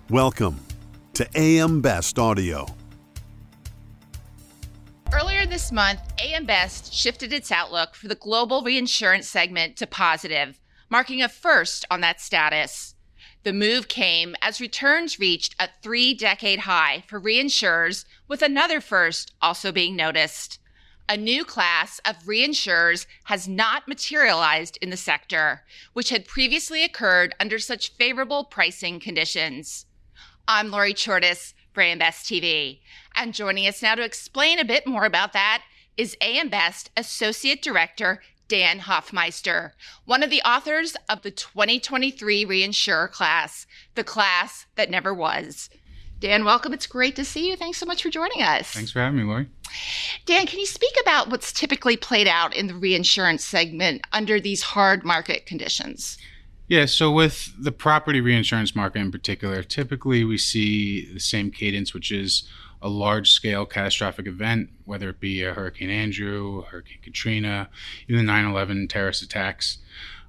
Welcome to AM Best Audio. Earlier this month, AM Best shifted its outlook for the global reinsurance segment to positive, marking a first on that status. The move came as returns reached a 3-decade high for reinsurers, with another first also being noticed. A new class of reinsurers has not materialized in the sector, which had previously occurred under such favorable pricing conditions. I'm Lori Chortis for AM Best TV, and joining us now to explain a bit more about that is AM Best Associate Director Dan Hoffmeister, one of the authors of the 2023 Reinsurer class, the class that never was. Dan, welcome. It's great to see you. Thanks so much for joining us. Thanks for having me, Lori. Dan, can you speak about what's typically played out in the reinsurance segment under these hard market conditions? Yeah, so with the property reinsurance market in particular, typically we see the same cadence, which is a large-scale catastrophic event, whether it be a Hurricane Andrew, Hurricane Katrina, even the 9/11 terrorist attacks.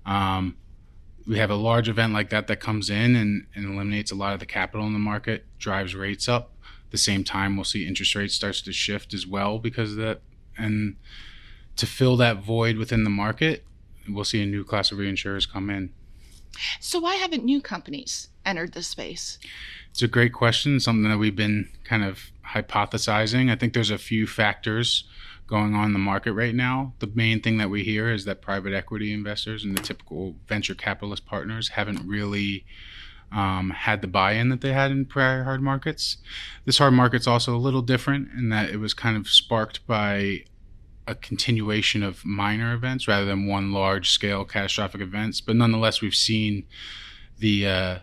We have a large event like that comes in and eliminates a lot of the capital in the market, drives rates up. At the same time, we'll see interest rates starts to shift as well because of that. And to fill that void within the market, we'll see a new class of reinsurers come in. So why haven't new companies entered this space? It's a great question, something that we've been kind of hypothesizing. I think there's a few factors going on in the market right now. The main thing that we hear is that private equity investors and the typical venture capitalist partners haven't really had the buy-in that they had in prior hard markets. This hard market's also a little different in that it was kind of sparked by a continuation of minor events rather than one large-scale catastrophic events. But nonetheless, we've seen the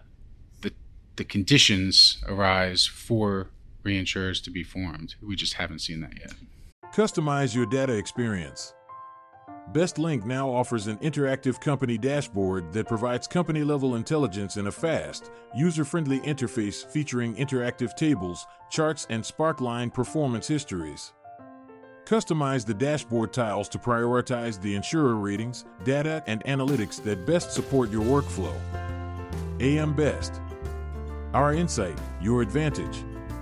conditions arise for reinsurers to be formed. We just haven't seen that yet. Customize your data experience. BestLink now offers an interactive company dashboard that provides company-level intelligence in a fast, user-friendly interface featuring interactive tables, charts, and Sparkline performance histories. Customize the dashboard tiles to prioritize the insurer ratings, data, and analytics that best support your workflow. AM Best. Our insight, your advantage.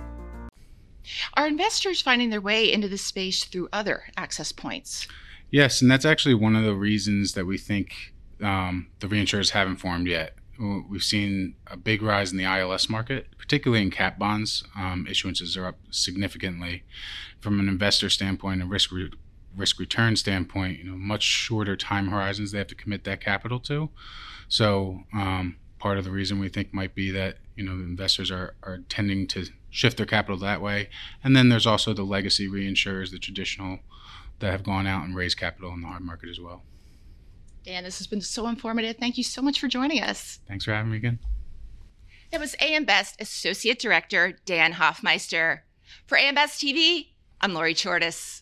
Are investors finding their way into this space through other access points? Yes, and that's actually one of the reasons that we think the reinsurers haven't formed yet. We've seen a big rise in the ILS market, particularly in cat bonds. Issuances are up significantly. From an investor standpoint, a risk return standpoint, much shorter time horizons they have to commit that capital to. So part of the reason we think might be that investors are tending to shift their capital that way. And then there's also the legacy reinsurers, the traditional, that have gone out and raised capital in the hard market as well. Dan, this has been so informative. Thank you so much for joining us. Thanks for having me again. It was AM Best Associate Director Dan Hoffmeister. For AM Best TV, I'm Lori Chortis.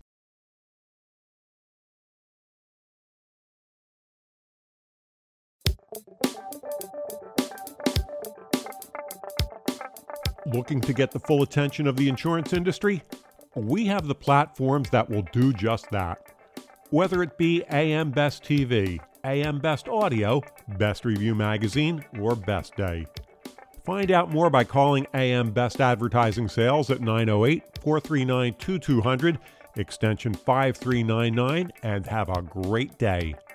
Looking to get the full attention of the insurance industry? We have the platforms that will do just that. Whether it be AM Best TV, AM Best Audio, Best Review Magazine, or Best Day. Find out more by calling AM Best Advertising Sales at 908-439-2200, extension 5399, and have a great day.